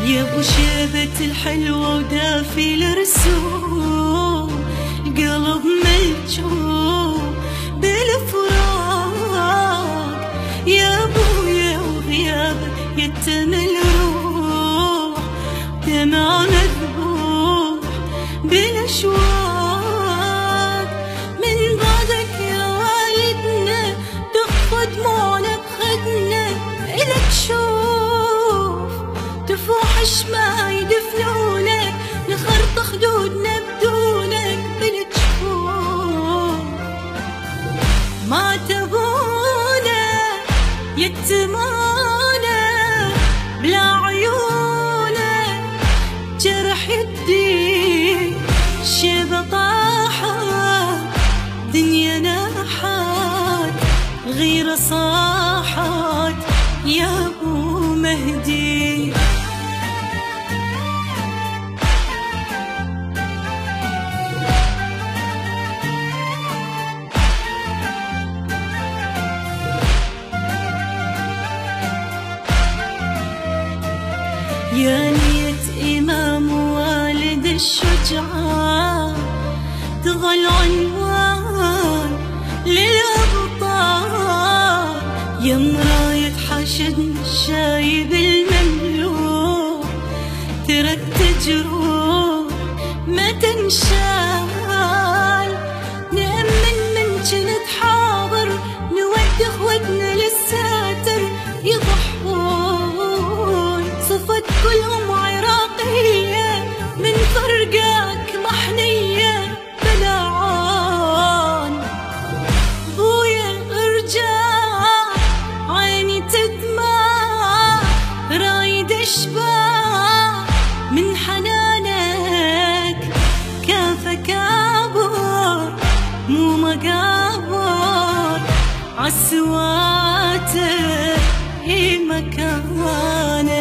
يا ابو شيبة الحلوة ودافي الرسوم، القلب ملجوم بالفراق، يا ابويا وغيابك يتم الروح، دمع مذبوح بالاشواق، من بعدك يا والدنا تخفى دموعنا بخدنا، الك شوف تفوح شماع يدفنونك، نخرط خدودنا بدونك بالجفوف، ما تبونا يتمانا بلا عيونك، جرح يدي شيبة طاحت، دنيا ناحت غيرة صاحت، يا ابو مهدي. يا نية إمام والد الشجعان، تظل عنوان للأبطال، يا مراية حشدنا الشايب المملوك، ترك تجروح ما تنشال، نأمن من جنة حاضر، نود اخوتنا للساتر يضحون، صفت كلهم عراقية من فرقك محنية بلعان، بويا ارجع عيني تدمع، رايد اشبع من حنانك، كافك عبر مو مقابر، عالسواتر هي مكانك.